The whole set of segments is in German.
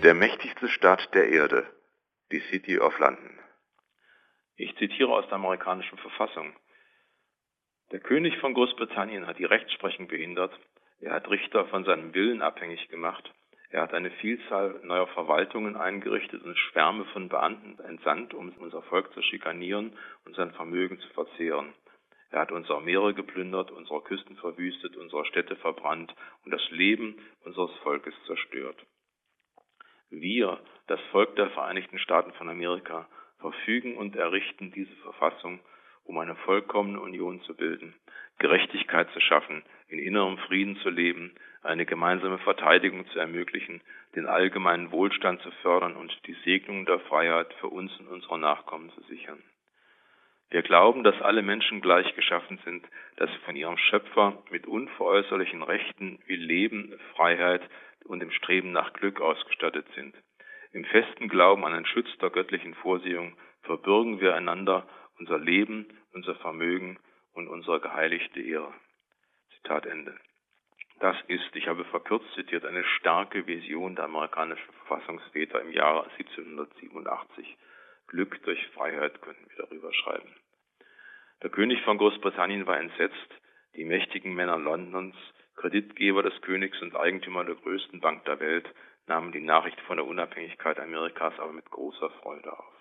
Der mächtigste Staat der Erde, die City of London. Ich zitiere aus der amerikanischen Verfassung. Der König von Großbritannien hat die Rechtsprechung behindert, er hat Richter von seinem Willen abhängig gemacht, er hat eine Vielzahl neuer Verwaltungen eingerichtet und Schwärme von Beamten entsandt, um unser Volk zu schikanieren und sein Vermögen zu verzehren. Er hat unsere Meere geplündert, unsere Küsten verwüstet, unsere Städte verbrannt und das Leben unseres Volkes zerstört. Wir, das Volk der Vereinigten Staaten von Amerika, verfügen und errichten diese Verfassung, um eine vollkommene Union zu bilden, Gerechtigkeit zu schaffen, in innerem Frieden zu leben, eine gemeinsame Verteidigung zu ermöglichen, den allgemeinen Wohlstand zu fördern und die Segnung der Freiheit für uns und unsere Nachkommen zu sichern. Wir glauben, dass alle Menschen gleich geschaffen sind, dass sie von ihrem Schöpfer mit unveräußerlichen Rechten wie Leben, Freiheit und dem Streben nach Glück ausgestattet sind. Im festen Glauben an den Schutz der göttlichen Vorsehung verbürgen wir einander unser Leben, unser Vermögen und unsere geheiligte Ehre. Zitat Ende. Das ist, ich habe verkürzt zitiert, eine starke Vision der amerikanischen Verfassungsväter im Jahre 1787. Glück durch Freiheit könnten wir darüber schreiben. Der König von Großbritannien war entsetzt. Die mächtigen Männer Londons, Kreditgeber des Königs und Eigentümer der größten Bank der Welt, nahmen die Nachricht von der Unabhängigkeit Amerikas aber mit großer Freude auf.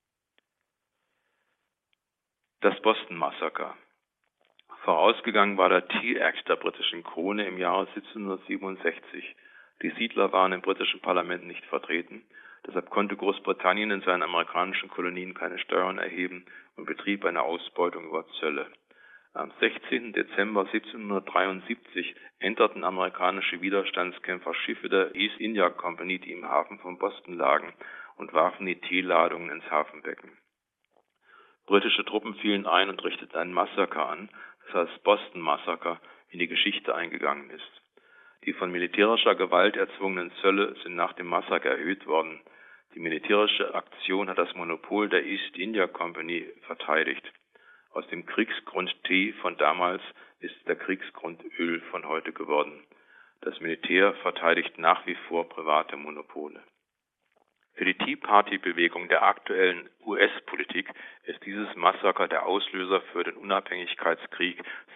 Das Boston-Massaker. Vorausgegangen war der Tea Act der britischen Krone im Jahre 1767. Die Siedler waren im britischen Parlament nicht vertreten. Deshalb konnte Großbritannien in seinen amerikanischen Kolonien keine Steuern erheben und betrieb eine Ausbeutung über Zölle. Am 16. Dezember 1773 enterten amerikanische Widerstandskämpfer Schiffe der East India Company, die im Hafen von Boston lagen, und warfen die Teeladungen ins Hafenbecken. Britische Truppen fielen ein und richteten ein Massaker an, das als Boston-Massaker in die Geschichte eingegangen ist. Die von militärischer Gewalt erzwungenen Zölle sind nach dem Massaker erhöht worden. Die militärische Aktion hat das Monopol der East India Company verteidigt. Aus dem Kriegsgrund Tee von damals ist der Kriegsgrund Öl von heute geworden. Das Militär verteidigt nach wie vor private Monopole. Für die Tea Party-Bewegung der aktuellen US-Politik ist dieses Massaker der Auslöser für den Unabhängigkeitskrieg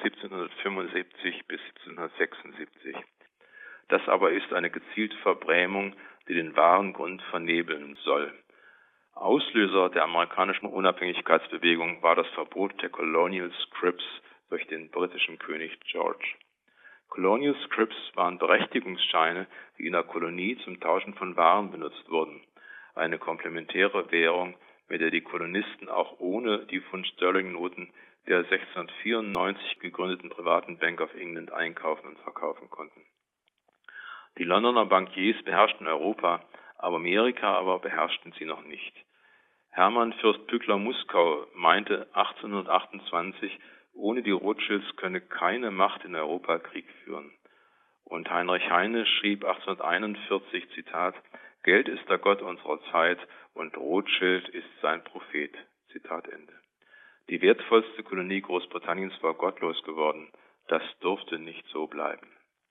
1775 bis 1776. Das aber ist eine gezielte Verbrämung, die den wahren Grund vernebeln soll. Auslöser der amerikanischen Unabhängigkeitsbewegung war das Verbot der Colonial Scrips durch den britischen König George. Colonial Scrips waren Berechtigungsscheine, die in der Kolonie zum Tauschen von Waren benutzt wurden. Eine komplementäre Währung, mit der die Kolonisten auch ohne die Pfund-Sterling-Noten der 1694 gegründeten privaten Bank of England einkaufen und verkaufen konnten. Die Londoner Bankiers beherrschten Europa, Amerika aber beherrschten sie noch nicht. Hermann Fürst Pückler-Muskau meinte 1828, ohne die Rothschilds könne keine Macht in Europa Krieg führen. Und Heinrich Heine schrieb 1841, Zitat, Geld ist der Gott unserer Zeit und Rothschild ist sein Prophet. Zitat Ende. Die wertvollste Kolonie Großbritanniens war gottlos geworden. Das durfte nicht so bleiben.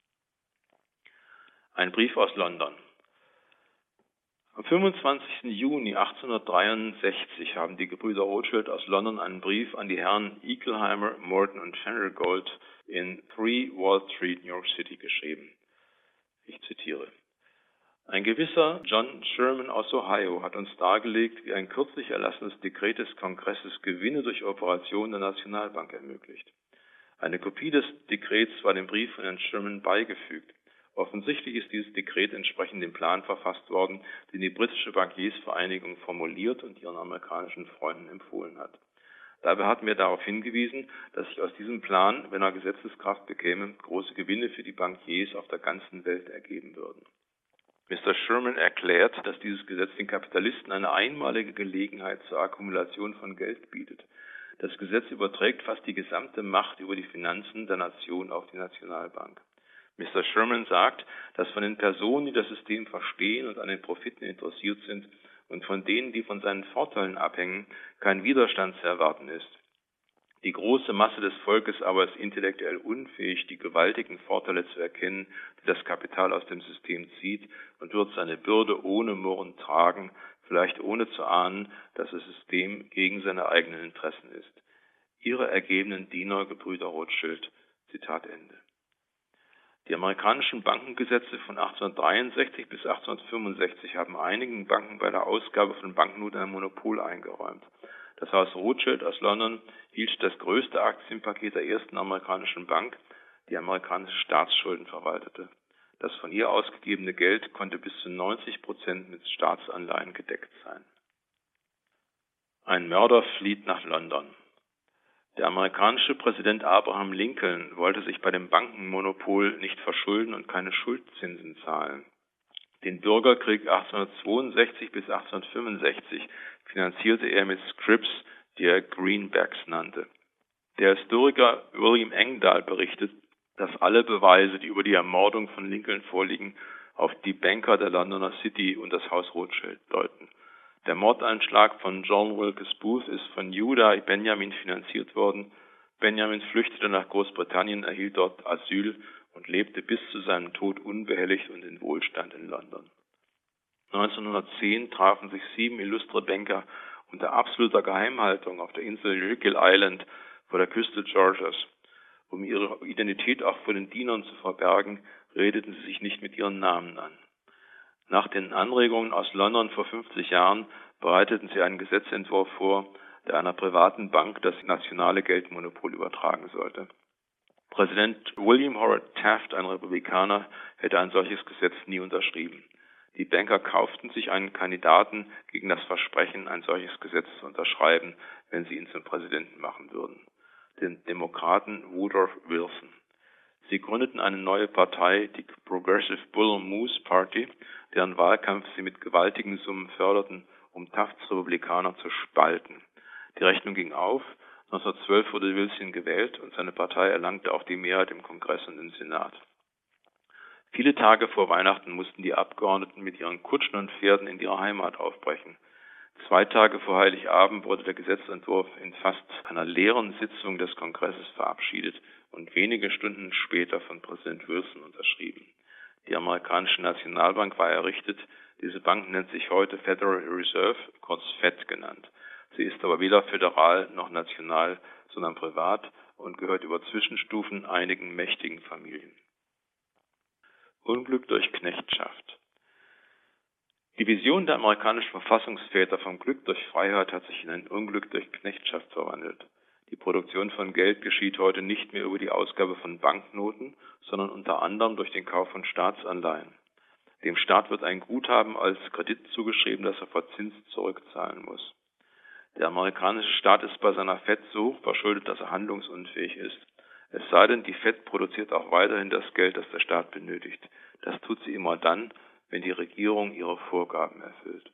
Ein Brief aus London. Am 25. Juni 1863 haben die Gebrüder Rothschild aus London einen Brief an die Herren Ickleheimer, Morton und Genergold in 3 Wall Street, New York City geschrieben. Ich zitiere. Ein gewisser John Sherman aus Ohio hat uns dargelegt, wie ein kürzlich erlassenes Dekret des Kongresses Gewinne durch Operationen der Nationalbank ermöglicht. Eine Kopie des Dekrets war dem Brief von Herrn Sherman beigefügt. Offensichtlich ist dieses Dekret entsprechend dem Plan verfasst worden, den die britische Bankiersvereinigung formuliert und ihren amerikanischen Freunden empfohlen hat. Dabei hatten wir darauf hingewiesen, dass sich aus diesem Plan, wenn er Gesetzeskraft bekäme, große Gewinne für die Bankiers auf der ganzen Welt ergeben würden. Mr. Sherman erklärt, dass dieses Gesetz den Kapitalisten eine einmalige Gelegenheit zur Akkumulation von Geld bietet. Das Gesetz überträgt fast die gesamte Macht über die Finanzen der Nation auf die Nationalbank. Mr. Sherman sagt, dass von den Personen, die das System verstehen und an den Profiten interessiert sind, und von denen, die von seinen Vorteilen abhängen, kein Widerstand zu erwarten ist. Die große Masse des Volkes aber ist intellektuell unfähig, die gewaltigen Vorteile zu erkennen, die das Kapital aus dem System zieht, und wird seine Bürde ohne Murren tragen, vielleicht ohne zu ahnen, dass das System gegen seine eigenen Interessen ist. Ihre ergebenen Diener, Gebrüder Rothschild. Zitat Ende. Die amerikanischen Bankengesetze von 1863 bis 1865 haben einigen Banken bei der Ausgabe von Banknoten ein Monopol eingeräumt. Das Haus Rothschild aus London hielt das größte Aktienpaket der ersten amerikanischen Bank, die amerikanische Staatsschulden verwaltete. Das von ihr ausgegebene Geld konnte bis zu 90% mit Staatsanleihen gedeckt sein. Ein Mörder flieht nach London. Der amerikanische Präsident Abraham Lincoln wollte sich bei dem Bankenmonopol nicht verschulden und keine Schuldzinsen zahlen. Den Bürgerkrieg 1862 bis 1865 finanzierte er mit Scripts, die er Greenbacks nannte. Der Historiker William Engdahl berichtet, dass alle Beweise, die über die Ermordung von Lincoln vorliegen, auf die Banker der Londoner City und das Haus Rothschild deuten. Der Mordanschlag von John Wilkes Booth ist von Judah Benjamin finanziert worden. Benjamin flüchtete nach Großbritannien, erhielt dort Asyl und lebte bis zu seinem Tod unbehelligt und in Wohlstand in London. 1910 trafen sich 7 illustre Banker unter absoluter Geheimhaltung auf der Insel Jekyll Island vor der Küste Georgias. Um ihre Identität auch vor den Dienern zu verbergen, redeten sie sich nicht mit ihren Namen an. Nach den Anregungen aus London vor 50 Jahren bereiteten sie einen Gesetzentwurf vor, der einer privaten Bank das nationale Geldmonopol übertragen sollte. Präsident William Howard Taft, ein Republikaner, hätte ein solches Gesetz nie unterschrieben. Die Banker kauften sich einen Kandidaten gegen das Versprechen, ein solches Gesetz zu unterschreiben, wenn sie ihn zum Präsidenten machen würden, den Demokraten Woodrow Wilson. Sie gründeten eine neue Partei, die Progressive Bull Moose Party, deren Wahlkampf sie mit gewaltigen Summen förderten, um Tafts Republikaner zu spalten. Die Rechnung ging auf. 1912 wurde Wilson gewählt und seine Partei erlangte auch die Mehrheit im Kongress und im Senat. Viele Tage vor Weihnachten mussten die Abgeordneten mit ihren Kutschen und Pferden in ihre Heimat aufbrechen. 2 Tage vor Heiligabend wurde der Gesetzentwurf in fast einer leeren Sitzung des Kongresses verabschiedet und wenige Stunden später von Präsident Wilson unterschrieben. Die amerikanische Nationalbank war errichtet. Diese Bank nennt sich heute Federal Reserve, kurz FED genannt. Sie ist aber weder föderal noch national, sondern privat und gehört über Zwischenstufen einigen mächtigen Familien. Unglück durch Knechtschaft. Die Vision der amerikanischen Verfassungsväter vom Glück durch Freiheit hat sich in ein Unglück durch Knechtschaft verwandelt. Die Produktion von Geld geschieht heute nicht mehr über die Ausgabe von Banknoten, sondern unter anderem durch den Kauf von Staatsanleihen. Dem Staat wird ein Guthaben als Kredit zugeschrieben, das er verzinst zurückzahlen muss. Der amerikanische Staat ist bei seiner FED so hoch verschuldet, dass er handlungsunfähig ist. Es sei denn, die FED produziert auch weiterhin das Geld, das der Staat benötigt. Das tut sie immer dann, wenn die Regierung ihre Vorgaben erfüllt.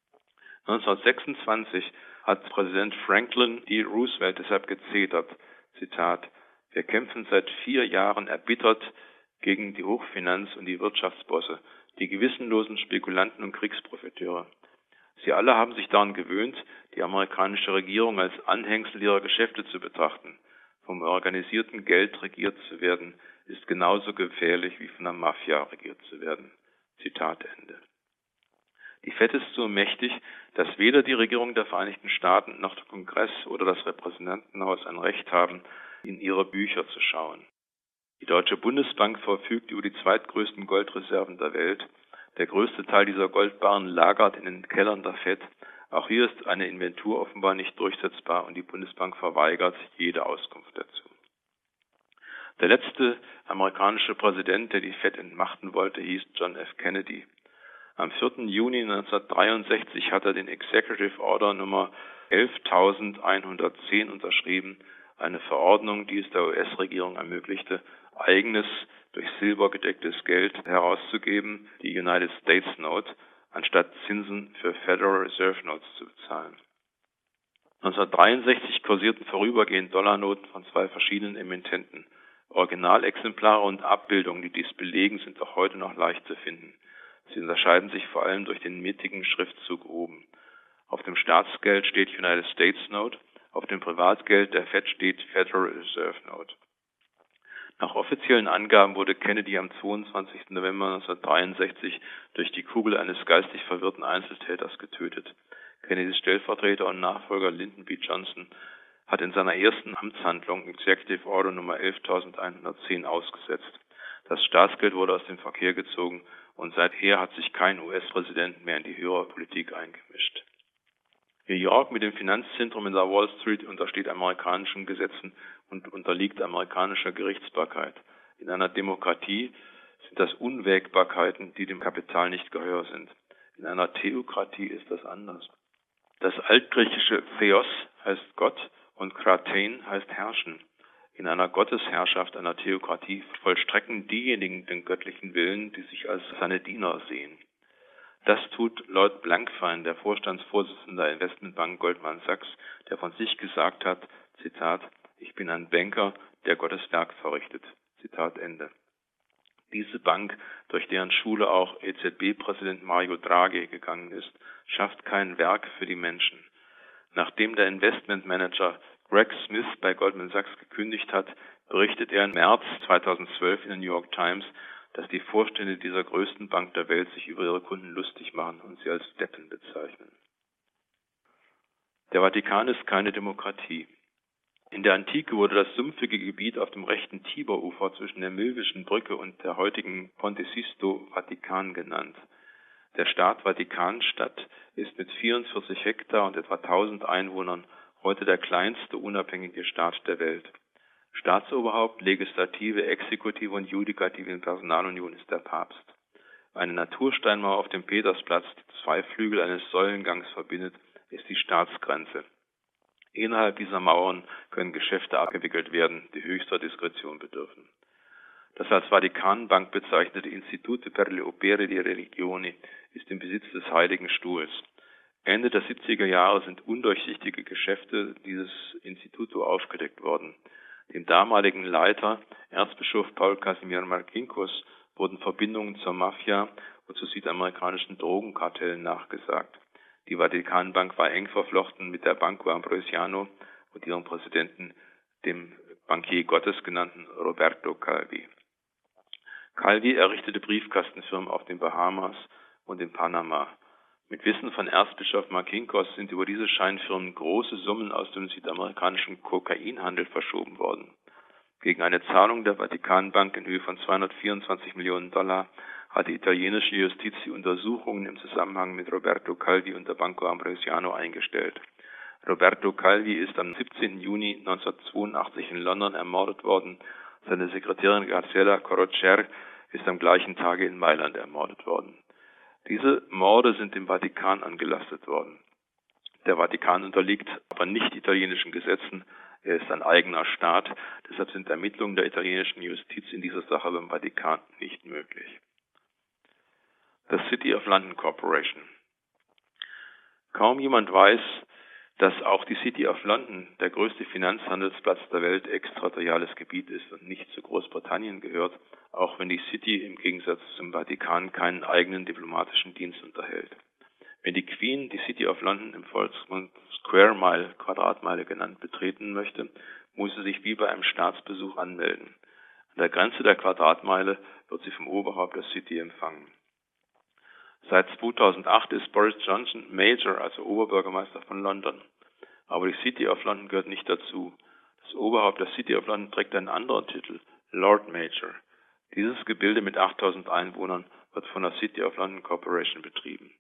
1926 hat Präsident Franklin D. Roosevelt deshalb gezetert, Zitat, wir kämpfen seit 4 Jahren erbittert gegen die Hochfinanz und die Wirtschaftsbosse, die gewissenlosen Spekulanten und Kriegsprofiteure. Sie alle haben sich daran gewöhnt, die amerikanische Regierung als Anhängsel ihrer Geschäfte zu betrachten. Vom organisierten Geld regiert zu werden, ist genauso gefährlich wie von der Mafia regiert zu werden. Zitat Ende. Die FED ist so mächtig, dass weder die Regierung der Vereinigten Staaten noch der Kongress oder das Repräsentantenhaus ein Recht haben, in ihre Bücher zu schauen. Die Deutsche Bundesbank verfügt über die zweitgrößten Goldreserven der Welt. Der größte Teil dieser Goldbarren lagert in den Kellern der FED. Auch hier ist eine Inventur offenbar nicht durchsetzbar und die Bundesbank verweigert jede Auskunft dazu. Der letzte amerikanische Präsident, der die FED entmachten wollte, hieß John F. Kennedy. Am 4. Juni 1963 hat er den Executive Order Nummer 11.110 unterschrieben, eine Verordnung, die es der US-Regierung ermöglichte, eigenes, durch Silber gedecktes Geld herauszugeben, die United States Note, anstatt Zinsen für Federal Reserve Notes zu bezahlen. 1963 kursierten vorübergehend Dollarnoten von 2 verschiedenen Emittenten. Originalexemplare und Abbildungen, die dies belegen, sind auch heute noch leicht zu finden. Sie unterscheiden sich vor allem durch den mittigen Schriftzug oben. Auf dem Staatsgeld steht United States Note, Auf dem Privatgeld der Fed steht Federal Reserve Note. Nach offiziellen Angaben wurde Kennedy am 22. November 1963 durch die Kugel eines geistig verwirrten Einzeltäters getötet. Kennedys Stellvertreter und Nachfolger Lyndon B. Johnson hat in seiner ersten Amtshandlung Executive Order Nummer 11.110 ausgesetzt. Das Staatsgeld wurde aus dem Verkehr gezogen und seither hat sich kein US-Präsident mehr in die höhere Politik eingemischt. New York mit dem Finanzzentrum in der Wall Street untersteht amerikanischen Gesetzen und unterliegt amerikanischer Gerichtsbarkeit. In einer Demokratie sind das Unwägbarkeiten, die dem Kapital nicht geheuer sind. In einer Theokratie ist das anders. Das altgriechische Theos heißt Gott und Kratein heißt herrschen. In einer Gottesherrschaft, einer Theokratie, vollstrecken diejenigen den göttlichen Willen, die sich als seine Diener sehen. Das tut Lloyd Blankfein, der Vorstandsvorsitzende der Investmentbank Goldman Sachs, der von sich gesagt hat, Zitat, ich bin ein Banker, der Gottes Werk verrichtet. Zitat Ende. Diese Bank, durch deren Schule auch EZB-Präsident Mario Draghi gegangen ist, schafft kein Werk für die Menschen. Nachdem der Investmentmanager Greg Smith bei Goldman Sachs gekündigt hat, berichtet er im März 2012 in der New York Times, dass die Vorstände dieser größten Bank der Welt sich über ihre Kunden lustig machen und sie als Deppen bezeichnen. Der Vatikan ist keine Demokratie. In der Antike wurde das sumpfige Gebiet auf dem rechten Tiberufer zwischen der Milvischen Brücke und der heutigen Ponte Sisto Vatikan genannt. Der Staat Vatikanstadt ist mit 44 Hektar und etwa 1000 Einwohnern heute der kleinste unabhängige Staat der Welt. Staatsoberhaupt, Legislative, Exekutive und Judikative in Personalunion ist der Papst. Eine Natursteinmauer auf dem Petersplatz, die zwei Flügel eines Säulengangs verbindet, ist die Staatsgrenze. Innerhalb dieser Mauern können Geschäfte abgewickelt werden, die höchster Diskretion bedürfen. Das als Vatikanbank bezeichnete Istituto per le Opere di Religione ist im Besitz des Heiligen Stuhls. Ende der 70er Jahre sind undurchsichtige Geschäfte dieses Instituto aufgedeckt worden. Dem damaligen Leiter, Erzbischof Paul Casimir Marcinkus, wurden Verbindungen zur Mafia und zu südamerikanischen Drogenkartellen nachgesagt. Die Vatikanbank war eng verflochten mit der Banco Ambrosiano und ihrem Präsidenten, dem Bankier Gottes genannten Roberto Calvi. Calvi errichtete Briefkastenfirmen auf den Bahamas und in Panama. Mit Wissen von Erzbischof Marcinkus sind über diese Scheinfirmen große Summen aus dem südamerikanischen Kokainhandel verschoben worden. Gegen eine Zahlung der Vatikanbank in Höhe von 224 Millionen $, hat die italienische Justiz die Untersuchungen im Zusammenhang mit Roberto Calvi und der Banco Ambrosiano eingestellt. Roberto Calvi ist am 17. Juni 1982 in London ermordet worden. Seine Sekretärin Graziella Corrocer ist am gleichen Tage in Mailand ermordet worden. Diese Morde sind dem Vatikan angelastet worden. Der Vatikan unterliegt aber nicht italienischen Gesetzen. Er ist ein eigener Staat. Deshalb sind Ermittlungen der italienischen Justiz in dieser Sache beim Vatikan nicht möglich. Das City of London Corporation. Kaum jemand weiß, dass auch die City of London, der größte Finanzhandelsplatz der Welt, extraterritoriales Gebiet ist und nicht zu Großbritannien gehört, auch wenn die City im Gegensatz zum Vatikan keinen eigenen diplomatischen Dienst unterhält. Wenn die Queen die City of London im Volksmund Square Mile, Quadratmeile genannt, betreten möchte, muss sie sich wie bei einem Staatsbesuch anmelden. An der Grenze der Quadratmeile wird sie vom Oberhaupt der City empfangen. Seit 2008 ist Boris Johnson Major, also Oberbürgermeister von London. Aber die City of London gehört nicht dazu. Das Oberhaupt der City of London trägt einen anderen Titel, Lord Major. Dieses Gebilde mit 8000 Einwohnern wird von der City of London Corporation betrieben.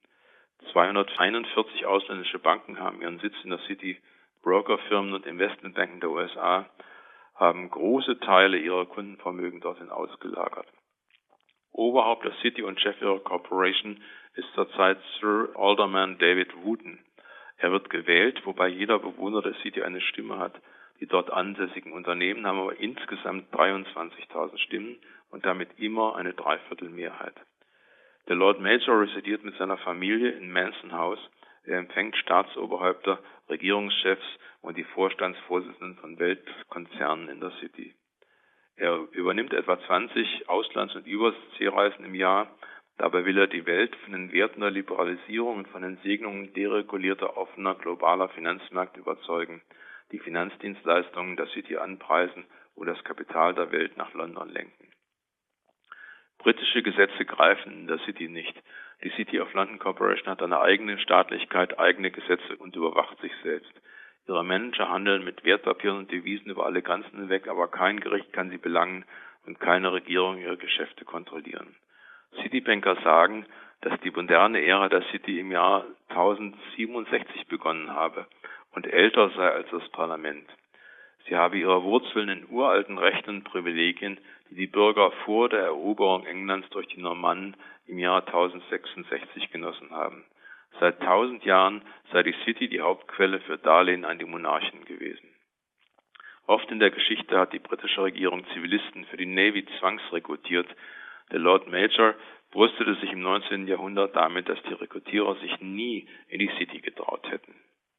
241 ausländische Banken haben ihren Sitz in der City. Brokerfirmen und Investmentbanken der USA haben große Teile ihrer Kundenvermögen dorthin ausgelagert. Oberhaupt der City und Chef ihrer Corporation ist zurzeit Sir Alderman David Wooten. Er wird gewählt, wobei jeder Bewohner der City eine Stimme hat. Die dort ansässigen Unternehmen haben aber insgesamt 23.000 Stimmen und damit immer eine Dreiviertelmehrheit. Der Lord Major residiert mit seiner Familie in Mansion House. Er empfängt Staatsoberhäupter, Regierungschefs und die Vorstandsvorsitzenden von Weltkonzernen in der City. Er übernimmt etwa 20 Auslands- und Überseereisen im Jahr. Dabei will er die Welt von den Werten der Liberalisierung und von den Segnungen deregulierter, offener, globaler Finanzmärkte überzeugen. die Finanzdienstleistungen der City anpreisen und das Kapital der Welt nach London lenken. Britische Gesetze greifen in der City nicht. Die City of London Corporation hat eine eigene Staatlichkeit, eigene Gesetze und überwacht sich selbst. Ihre Manager handeln mit Wertpapieren und Devisen über alle Grenzen hinweg, aber kein Gericht kann sie belangen und keine Regierung ihre Geschäfte kontrollieren. Citibanker sagen, dass die moderne Ära der City im Jahr 1067 begonnen habe und älter sei als das Parlament. Sie habe ihre Wurzeln in uralten Rechten und Privilegien, die die Bürger vor der Eroberung Englands durch die Normannen im Jahr 1066 genossen haben. Seit 1000 Jahren sei die City die Hauptquelle für Darlehen an die Monarchen gewesen. Oft in der Geschichte hat die britische Regierung Zivilisten für die Navy zwangsrekrutiert. Der Lord Major brüstete sich im 19. Jahrhundert damit, dass die Rekrutierer sich nie in die City getraut hätten.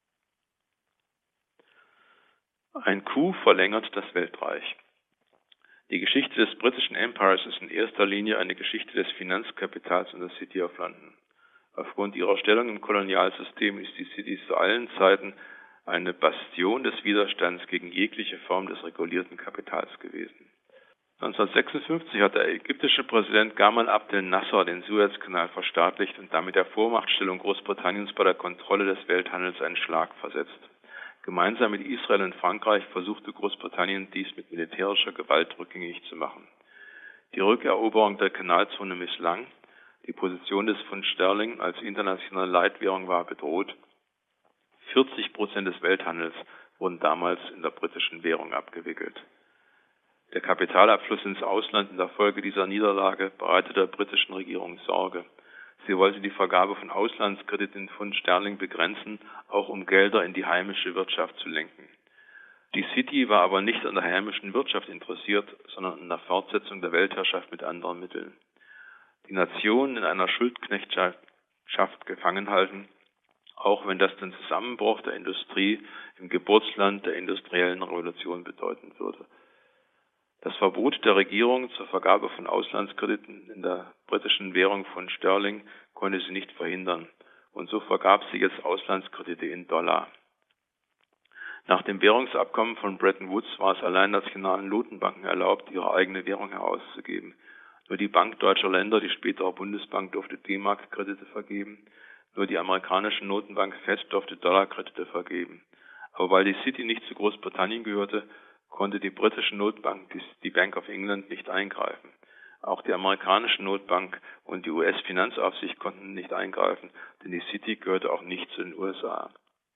Ein Coup verlängert das Weltreich. Die Geschichte des britischen Empires ist in erster Linie eine Geschichte des Finanzkapitals in der City of London. Aufgrund ihrer Stellung im Kolonialsystem ist die City zu allen Zeiten eine Bastion des Widerstands gegen jegliche Form des regulierten Kapitals gewesen. 1956 hat der ägyptische Präsident Gamal Abdel Nasser den Suezkanal verstaatlicht und damit der Vormachtstellung Großbritanniens bei der Kontrolle des Welthandels einen Schlag versetzt. Gemeinsam mit Israel und Frankreich versuchte Großbritannien dies mit militärischer Gewalt rückgängig zu machen. Die Rückeroberung der Kanalzone misslang, die Position des Pfund Sterling als internationale Leitwährung war bedroht. 40% des Welthandels wurden damals in der britischen Währung abgewickelt. Der Kapitalabfluss ins Ausland in der Folge dieser Niederlage bereitete der britischen Regierung Sorge. Sie wollte die Vergabe von Auslandskrediten in Pfund Sterling begrenzen, auch um Gelder in die heimische Wirtschaft zu lenken. Die City war aber nicht an der heimischen Wirtschaft interessiert, sondern an der Fortsetzung der Weltherrschaft mit anderen Mitteln. Die Nation in einer Schuldknechtschaft gefangen halten, auch wenn das den Zusammenbruch der Industrie im Geburtsland der industriellen Revolution bedeuten würde. Das Verbot der Regierung zur Vergabe von Auslandskrediten in der britischen Währung von Sterling konnte sie nicht verhindern, und so vergab sie jetzt Auslandskredite in Dollar. Nach dem Währungsabkommen von Bretton Woods war es allein nationalen Notenbanken erlaubt, ihre eigene Währung herauszugeben. Nur die Bank deutscher Länder, die spätere Bundesbank, durfte D-Mark-Kredite vergeben. Nur die amerikanische Notenbank Fed durfte Dollarkredite vergeben. Aber weil die City nicht zu Großbritannien gehörte, konnte die britische Notbank, die Bank of England, nicht eingreifen. Auch die amerikanische Notbank und die US-Finanzaufsicht konnten nicht eingreifen, denn die City gehörte auch nicht zu den USA.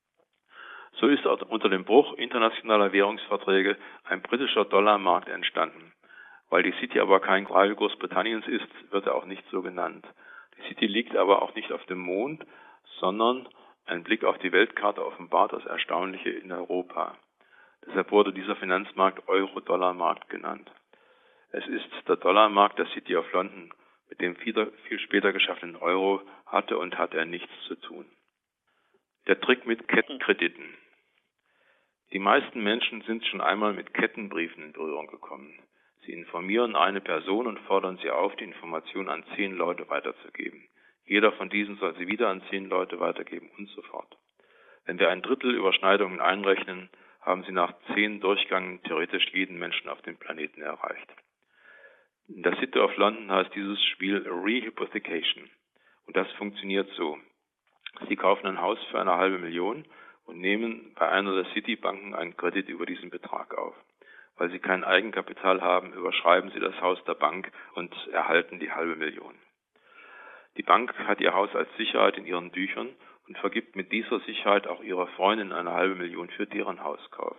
So ist unter dem Bruch internationaler Währungsverträge ein britischer Dollarmarkt entstanden. Weil die City aber kein Teil Großbritanniens ist, wird er auch nicht so genannt. Die City liegt aber auch nicht auf dem Mond, sondern ein Blick auf die Weltkarte offenbart das Erstaunliche in Europa. Deshalb wurde dieser Finanzmarkt Euro-Dollar-Markt genannt. Es ist der Dollarmarkt der City of London, mit dem viel später geschaffenen Euro hatte und hat er nichts zu tun. Der Trick mit Kettenkrediten. Die meisten Menschen sind schon einmal mit Kettenbriefen in Berührung gekommen. Sie informieren eine Person und fordern sie auf, die Information an 10 Leute weiterzugeben. Jeder von diesen soll sie wieder an 10 Leute weitergeben und so fort. Wenn wir ein Drittel Überschneidungen einrechnen, haben sie nach 10 Durchgängen theoretisch jeden Menschen auf dem Planeten erreicht. In der City of London heißt dieses Spiel Rehypothecation. Und das funktioniert so. Sie kaufen ein Haus für 500.000 und nehmen bei einer der City-Banken einen Kredit über diesen Betrag auf. Weil sie kein Eigenkapital haben, überschreiben sie das Haus der Bank und erhalten die 500.000. Die Bank hat ihr Haus als Sicherheit in ihren Büchern und vergibt mit dieser Sicherheit auch ihrer Freundin 500.000 für deren Hauskauf.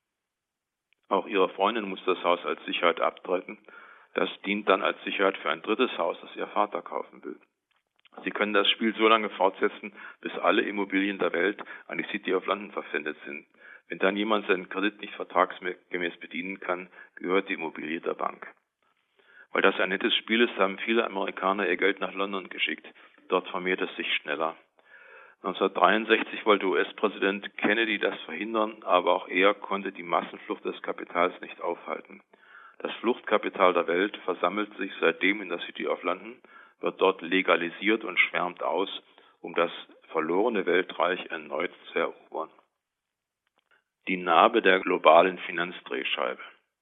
Auch ihre Freundin muss das Haus als Sicherheit abtreten. Das dient dann als Sicherheit für ein drittes Haus, das ihr Vater kaufen will. Sie können das Spiel so lange fortsetzen, bis alle Immobilien der Welt an die City of London verpfändet sind. Wenn dann jemand seinen Kredit nicht vertragsgemäß bedienen kann, gehört die Immobilie der Bank. Weil das ein nettes Spiel ist, haben viele Amerikaner ihr Geld nach London geschickt. Dort vermehrt es sich schneller. 1963 wollte US-Präsident Kennedy das verhindern, aber auch er konnte die Massenflucht des Kapitals nicht aufhalten. Das Fluchtkapital der Welt versammelt sich seitdem in der City of London, wird dort legalisiert und schwärmt aus, um das verlorene Weltreich erneut zu erobern. Die Narbe der globalen Finanzdrehscheibe.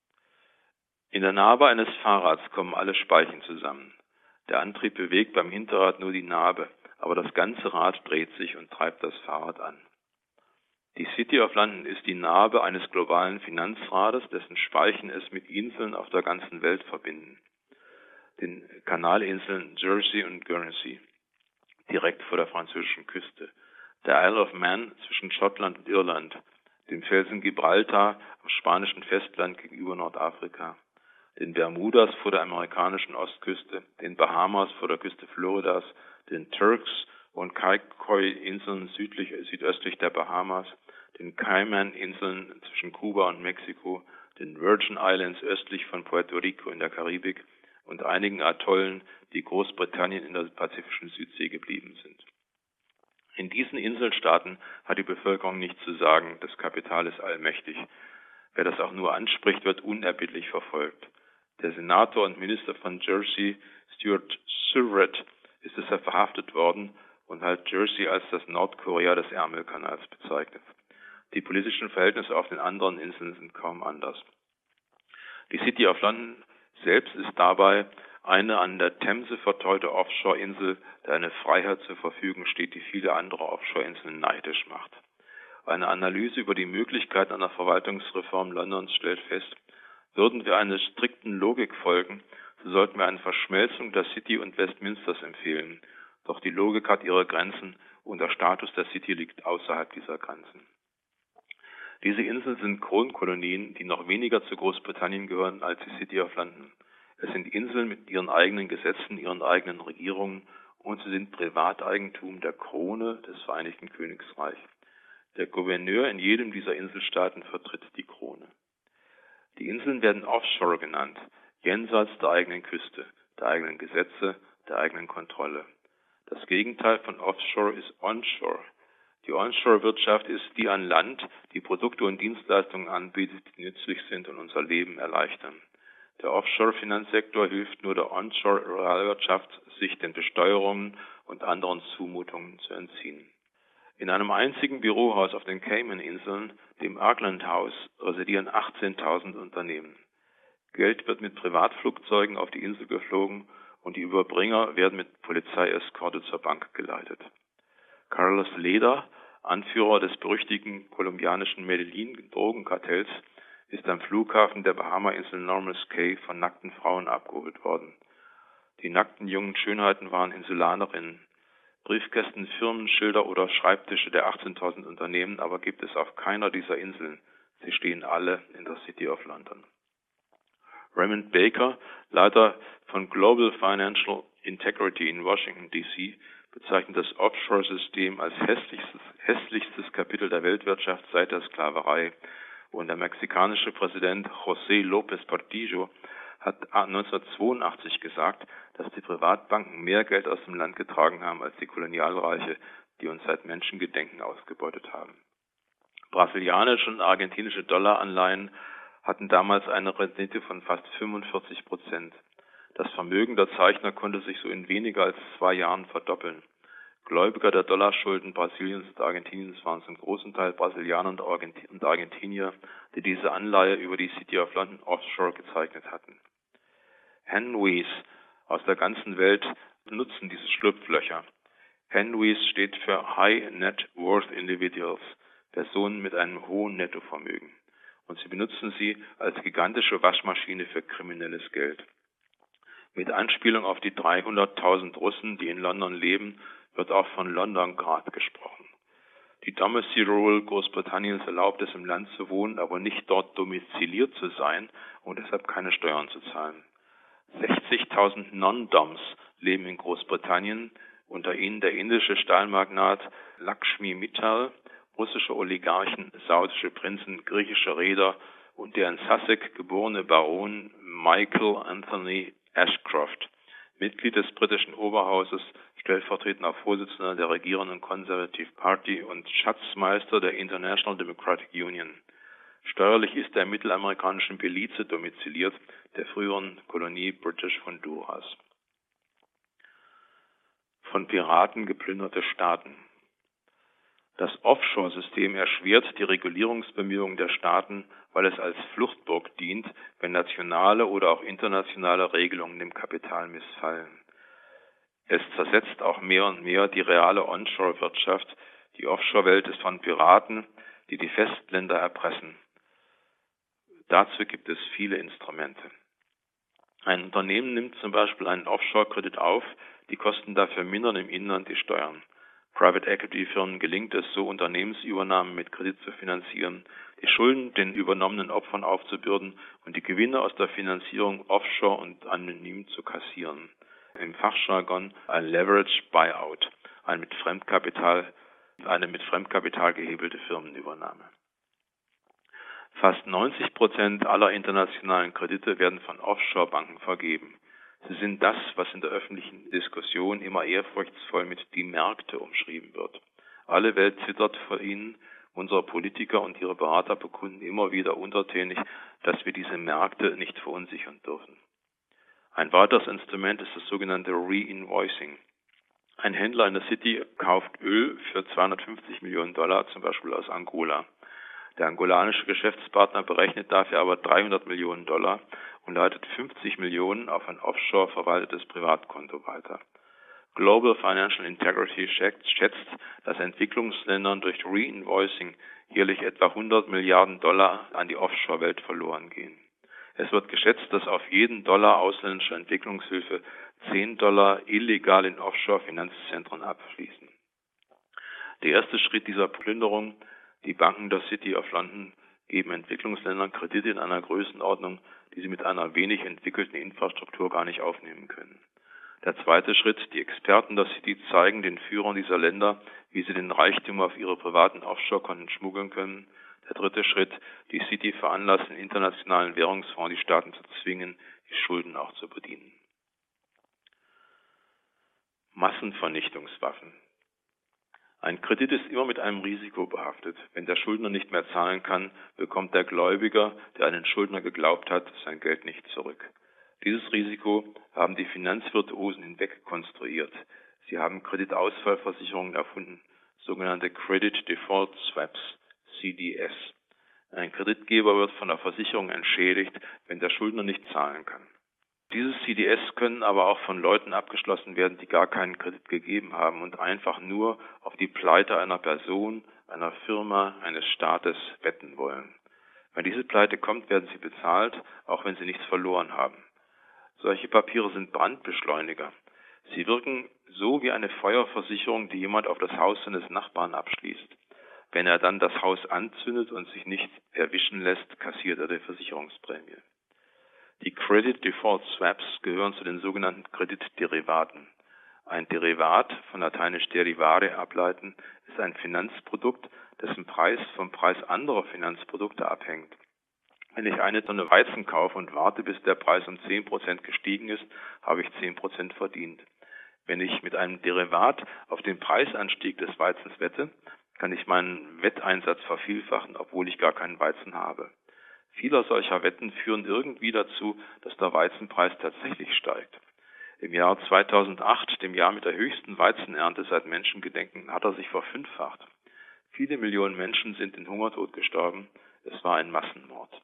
In der Narbe eines Fahrrads kommen alle Speichen zusammen. Der Antrieb bewegt beim Hinterrad nur die Narbe, aber das ganze Rad dreht sich und treibt das Fahrrad an. Die City of London ist die Narbe eines globalen Finanzrades, dessen Speichen es mit Inseln auf der ganzen Welt verbinden. Den Kanalinseln Jersey und Guernsey, direkt vor der französischen Küste, der Isle of Man zwischen Schottland und Irland, dem Felsen Gibraltar am spanischen Festland gegenüber Nordafrika, den Bermudas vor der amerikanischen Ostküste, den Bahamas vor der Küste Floridas, den Turks und Caicos-Inseln südöstlich der Bahamas, den Cayman-Inseln zwischen Kuba und Mexiko, den Virgin Islands östlich von Puerto Rico in der Karibik und einigen Atollen, die Großbritannien in der pazifischen Südsee geblieben sind. In diesen Inselstaaten hat die Bevölkerung nichts zu sagen, das Kapital ist allmächtig. Wer das auch nur anspricht, wird unerbittlich verfolgt. Der Senator und Minister von Jersey, Stuart Surratt, ist deshalb verhaftet worden und hat Jersey als das Nordkorea des Ärmelkanals bezeichnet. Die politischen Verhältnisse auf den anderen Inseln sind kaum anders. Die City of London selbst ist dabei eine an der Themse verteute Offshore-Insel, der eine Freiheit zur Verfügung steht, die viele andere Offshore-Inseln neidisch macht. Eine Analyse über die Möglichkeiten einer Verwaltungsreform Londons stellt fest, würden wir einer strikten Logik folgen, so sollten wir eine Verschmelzung der City und Westminsters empfehlen. Doch die Logik hat ihre Grenzen und der Status der City liegt außerhalb dieser Grenzen. Diese Inseln sind Kronkolonien, die noch weniger zu Großbritannien gehören als die City of London. Es sind Inseln mit ihren eigenen Gesetzen, ihren eigenen Regierungen und sie sind Privateigentum der Krone des Vereinigten Königreichs. Der Gouverneur in jedem dieser Inselstaaten vertritt die Krone. Die Inseln werden Offshore genannt, jenseits der eigenen Küste, der eigenen Gesetze, der eigenen Kontrolle. Das Gegenteil von Offshore ist Onshore. Die Onshore-Wirtschaft ist die an Land, die Produkte und Dienstleistungen anbietet, die nützlich sind und unser Leben erleichtern. Der Offshore-Finanzsektor hilft nur der Onshore-Realwirtschaft, sich den Besteuerungen und anderen Zumutungen zu entziehen. In einem einzigen Bürohaus auf den Cayman-Inseln, dem Auckland House, residieren 18.000 Unternehmen. Geld wird mit Privatflugzeugen auf die Insel geflogen und die Überbringer werden mit Polizeieskorte zur Bank geleitet. Carlos Leder, Anführer des berüchtigten kolumbianischen Medellin-Drogenkartells, ist am Flughafen der Bahama-Insel Norman's Cay von nackten Frauen abgeholt worden. Die nackten jungen Schönheiten waren Insulanerinnen. Briefkästen, Firmenschilder oder Schreibtische der 18.000 Unternehmen aber gibt es auf keiner dieser Inseln. Sie stehen alle in der City of London. Raymond Baker, Leiter von Global Financial Integrity in Washington, D.C., bezeichnet das Offshore-System als hässlichstes Kapitel der Weltwirtschaft seit der Sklaverei. Und der mexikanische Präsident José López Portillo hat 1982 gesagt, dass die Privatbanken mehr Geld aus dem Land getragen haben als die Kolonialreiche, die uns seit Menschengedenken ausgebeutet haben. Brasilianische und argentinische Dollaranleihen hatten damals eine Rendite von fast 45%. Das Vermögen der Zeichner konnte sich so in weniger als 2 Jahren verdoppeln. Gläubiger der Dollarschulden Brasiliens und Argentiniens waren zum großen Teil Brasilianer und Argentinier, die diese Anleihe über die City of London Offshore gezeichnet hatten. Henwies aus der ganzen Welt nutzen diese Schlupflöcher. Henwies steht für High Net Worth Individuals, Personen mit einem hohen Nettovermögen. Und sie benutzen sie als gigantische Waschmaschine für kriminelles Geld. Mit Anspielung auf die 300.000 Russen, die in London leben, wird auch von London Grad gesprochen. Die Domicile Rule Großbritanniens erlaubt es, im Land zu wohnen, aber nicht dort domiziliert zu sein und deshalb keine Steuern zu zahlen. 60.000 Non-Doms leben in Großbritannien, unter ihnen der indische Stahlmagnat Lakshmi Mittal, russische Oligarchen, saudische Prinzen, griechische Reeder und der in Sussex geborene Baron Michael Anthony Ashcroft, Mitglied des britischen Oberhauses, stellvertretender Vorsitzender der regierenden Conservative Party und Schatzmeister der International Democratic Union. Steuerlich ist er im mittelamerikanischen Belize domiziliert, der früheren Kolonie British Honduras. Von Piraten geplünderte Staaten. Das Offshore-System erschwert die Regulierungsbemühungen der Staaten, weil es als Fluchtburg dient, wenn nationale oder auch internationale Regelungen dem Kapital missfallen. Es zersetzt auch mehr und mehr die reale Onshore-Wirtschaft. Die Offshore-Welt ist von Piraten, die die Festländer erpressen. Dazu gibt es viele Instrumente. Ein Unternehmen nimmt zum Beispiel einen Offshore-Kredit auf, die Kosten dafür mindern im Inland die Steuern. Private Equity Firmen gelingt es, so Unternehmensübernahmen mit Kredit zu finanzieren, die Schulden den übernommenen Opfern aufzubürden und die Gewinne aus der Finanzierung offshore und anonym zu kassieren. Im Fachjargon ein Leverage Buyout, eine mit Fremdkapital gehebelte Firmenübernahme. Fast 90% aller internationalen Kredite werden von Offshore-Banken vergeben. Sie sind das, was in der öffentlichen Diskussion immer ehrfurchtsvoll mit die Märkte umschrieben wird. Alle Welt zittert vor ihnen. Unsere Politiker und ihre Berater bekunden immer wieder untertänig, dass wir diese Märkte nicht verunsichern dürfen. Ein weiteres Instrument ist das sogenannte Reinvoicing. Ein Händler in der City kauft Öl für 250 Millionen $, zum Beispiel aus Angola. Der angolanische Geschäftspartner berechnet dafür aber 300 Millionen $ und leitet 50 Millionen auf ein offshore verwaltetes Privatkonto weiter. Global Financial Integrity schätzt, dass Entwicklungsländern durch Reinvoicing jährlich etwa 100 Milliarden $ an die Offshore-Welt verloren gehen. Es wird geschätzt, dass auf jeden Dollar ausländischer Entwicklungshilfe 10 $ illegal in Offshore-Finanzzentren abfließen. Der erste Schritt dieser Plünderung: Die Banken der City of London geben Entwicklungsländern Kredite in einer Größenordnung, die sie mit einer wenig entwickelten Infrastruktur gar nicht aufnehmen können. Der zweite Schritt: Die Experten der City zeigen den Führern dieser Länder, wie sie den Reichtum auf ihre privaten Offshore-Konten schmuggeln können. Der dritte Schritt: Die City veranlasst den Internationalen Währungsfonds, die Staaten zu zwingen, die Schulden auch zu bedienen. Massenvernichtungswaffen. Ein Kredit ist immer mit einem Risiko behaftet. Wenn der Schuldner nicht mehr zahlen kann, bekommt der Gläubiger, der an den Schuldner geglaubt hat, sein Geld nicht zurück. Dieses Risiko haben die Finanzvirtuosen hinweg konstruiert. Sie haben Kreditausfallversicherungen erfunden, sogenannte Credit Default Swaps, CDS. Ein Kreditgeber wird von der Versicherung entschädigt, wenn der Schuldner nicht zahlen kann. Diese CDS können aber auch von Leuten abgeschlossen werden, die gar keinen Kredit gegeben haben und einfach nur auf die Pleite einer Person, einer Firma, eines Staates wetten wollen. Wenn diese Pleite kommt, werden sie bezahlt, auch wenn sie nichts verloren haben. Solche Papiere sind Brandbeschleuniger. Sie wirken so wie eine Feuerversicherung, die jemand auf das Haus seines Nachbarn abschließt. Wenn er dann das Haus anzündet und sich nicht erwischen lässt, kassiert er die Versicherungsprämie. Die Credit Default Swaps gehören zu den sogenannten Kreditderivaten. Ein Derivat, von lateinisch derivare ableiten, ist ein Finanzprodukt, dessen Preis vom Preis anderer Finanzprodukte abhängt. Wenn ich eine Tonne Weizen kaufe und warte, bis der Preis um 10% gestiegen ist, habe ich 10% verdient. Wenn ich mit einem Derivat auf den Preisanstieg des Weizens wette, kann ich meinen Wetteinsatz vervielfachen, obwohl ich gar keinen Weizen habe. Viele solcher Wetten führen irgendwie dazu, dass der Weizenpreis tatsächlich steigt. Im Jahr 2008, dem Jahr mit der höchsten Weizenernte seit Menschengedenken, hat er sich verfünffacht. Viele Millionen Menschen sind in Hungertod gestorben. Es war ein Massenmord.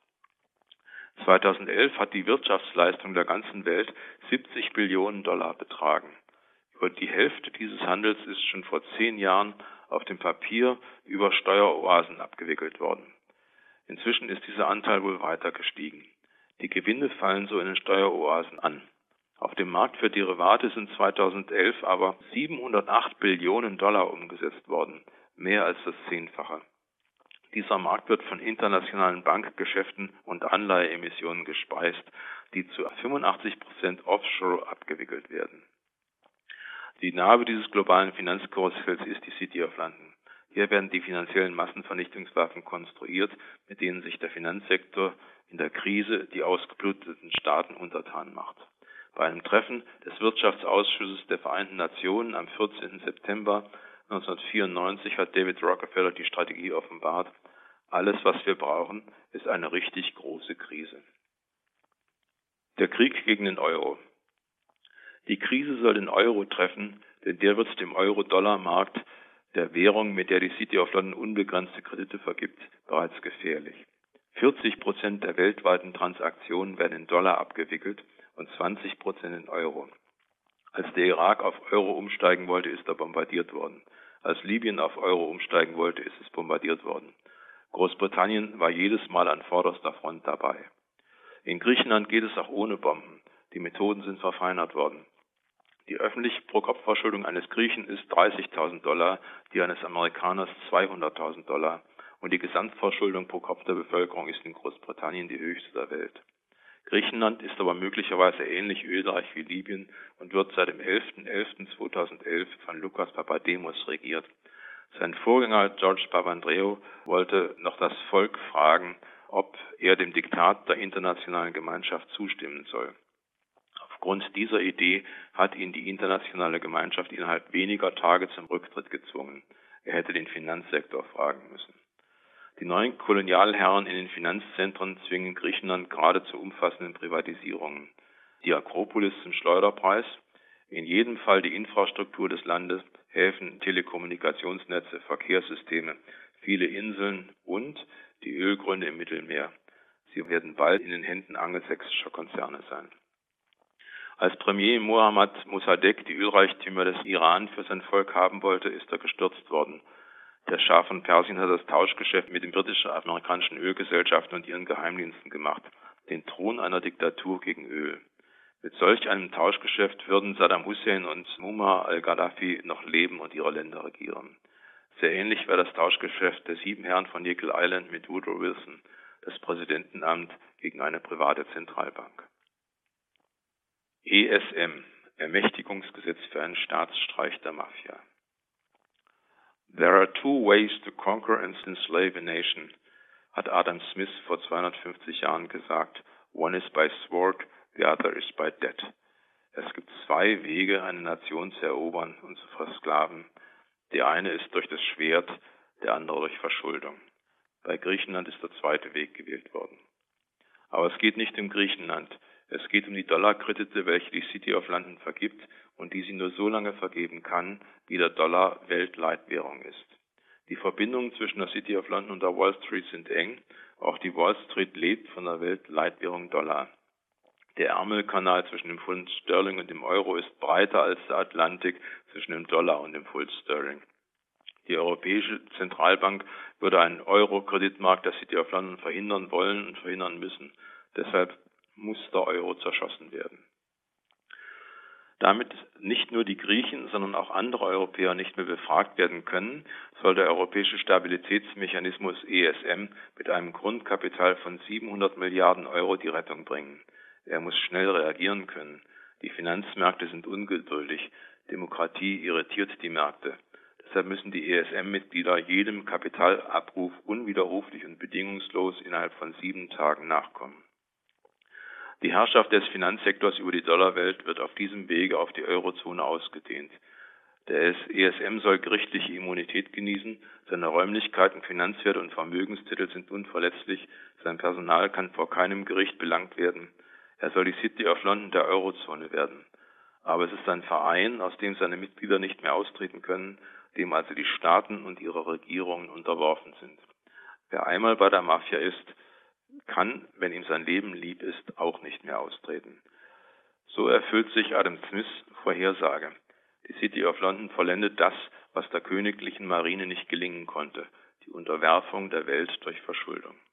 2011 hat die Wirtschaftsleistung der ganzen Welt 70 Billionen $ betragen. Über die Hälfte dieses Handels ist schon vor 10 Jahren auf dem Papier über Steueroasen abgewickelt worden. Inzwischen ist dieser Anteil wohl weiter gestiegen. Die Gewinne fallen so in den Steueroasen an. Auf dem Markt für Derivate sind 2011 aber 708 Billionen $ umgesetzt worden, mehr als das 10-fache. Dieser Markt wird von internationalen Bankgeschäften und Anleiheemissionen gespeist, die zu 85% offshore abgewickelt werden. Die Narbe dieses globalen Finanzkarussells ist die City of London. Hier werden die finanziellen Massenvernichtungswaffen konstruiert, mit denen sich der Finanzsektor in der Krise die ausgebluteten Staaten untertan macht. Bei einem Treffen des Wirtschaftsausschusses der Vereinten Nationen am 14. September 1994 hat David Rockefeller die Strategie offenbart: Alles, was wir brauchen, ist eine richtig große Krise. Der Krieg gegen den Euro. Die Krise soll den Euro treffen, denn der wird dem Euro-Dollar-Markt der Währung, mit der die City of London unbegrenzte Kredite vergibt, bereits gefährlich. 40% der weltweiten Transaktionen werden in Dollar abgewickelt und 20% in Euro. Als der Irak auf Euro umsteigen wollte, ist er bombardiert worden. Als Libyen auf Euro umsteigen wollte, ist es bombardiert worden. Großbritannien war jedes Mal an vorderster Front dabei. In Griechenland geht es auch ohne Bomben. Die Methoden sind verfeinert worden. Die öffentliche Pro-Kopf-Verschuldung eines Griechen ist $30.000, die eines Amerikaners $200.000 und die Gesamtverschuldung pro Kopf der Bevölkerung ist in Großbritannien die höchste der Welt. Griechenland ist aber möglicherweise ähnlich ölreich wie Libyen und wird seit dem 11.11.2011 von Lukas Papademos regiert. Sein Vorgänger George Papandreou wollte noch das Volk fragen, ob er dem Diktat der internationalen Gemeinschaft zustimmen soll. Aufgrund dieser Idee hat ihn die internationale Gemeinschaft innerhalb weniger Tage zum Rücktritt gezwungen. Er hätte den Finanzsektor fragen müssen. Die neuen Kolonialherren in den Finanzzentren zwingen Griechenland gerade zu umfassenden Privatisierungen. Die Akropolis zum Schleuderpreis, in jedem Fall die Infrastruktur des Landes, Häfen, Telekommunikationsnetze, Verkehrssysteme, viele Inseln und die Ölgründe im Mittelmeer. Sie werden bald in den Händen angelsächsischer Konzerne sein. Als Premier Mohammad Mossadegh die Ölreichtümer des Iran für sein Volk haben wollte, ist er gestürzt worden. Der Schah von Persien hat das Tauschgeschäft mit den britisch-amerikanischen Ölgesellschaften und ihren Geheimdiensten gemacht, den Thron einer Diktatur gegen Öl. Mit solch einem Tauschgeschäft würden Saddam Hussein und Muammar al-Gaddafi noch leben und ihre Länder regieren. Sehr ähnlich wäre das Tauschgeschäft der 7 Herren von Jekyll Island mit Woodrow Wilson, das Präsidentenamt gegen eine private Zentralbank. ESM, Ermächtigungsgesetz für einen Staatsstreich der Mafia. There are two ways to conquer and enslave a nation, hat Adam Smith vor 250 Jahren gesagt. One is by sword, the other is by debt. Es gibt 2 Wege, eine Nation zu erobern und zu versklaven. Der eine ist durch das Schwert, der andere durch Verschuldung. Bei Griechenland ist der zweite Weg gewählt worden. Aber es geht nicht um Griechenland. Es geht um die Dollarkredite, welche die City of London vergibt und die sie nur so lange vergeben kann, wie der Dollar Weltleitwährung ist. Die Verbindungen zwischen der City of London und der Wall Street sind eng. Auch die Wall Street lebt von der Weltleitwährung Dollar. Der Ärmelkanal zwischen dem Pfund Sterling und dem Euro ist breiter als der Atlantik zwischen dem Dollar und dem Pfund Sterling. Die Europäische Zentralbank würde einen Euro-Kreditmarkt der City of London verhindern wollen und verhindern müssen. Deshalb muss der Euro zerschossen werden. Damit nicht nur die Griechen, sondern auch andere Europäer nicht mehr befragt werden können, soll der Europäische Stabilitätsmechanismus ESM mit einem Grundkapital von 700 Milliarden Euro die Rettung bringen. Er muss schnell reagieren können. Die Finanzmärkte sind ungeduldig. Demokratie irritiert die Märkte. Deshalb müssen die ESM-Mitglieder jedem Kapitalabruf unwiderruflich und bedingungslos innerhalb von 7 Tagen nachkommen. Die Herrschaft des Finanzsektors über die Dollarwelt wird auf diesem Wege auf die Eurozone ausgedehnt. Der ESM soll gerichtliche Immunität genießen, seine Räumlichkeiten, Finanzwerte und Vermögenstitel sind unverletzlich, sein Personal kann vor keinem Gericht belangt werden. Er soll die City of London der Eurozone werden. Aber es ist ein Verein, aus dem seine Mitglieder nicht mehr austreten können, dem also die Staaten und ihre Regierungen unterworfen sind. Wer einmal bei der Mafia ist, kann, wenn ihm sein Leben lieb ist, auch nicht mehr austreten. So erfüllt sich Adam Smiths Vorhersage. Die City of London vollendet das, was der königlichen Marine nicht gelingen konnte, die Unterwerfung der Welt durch Verschuldung.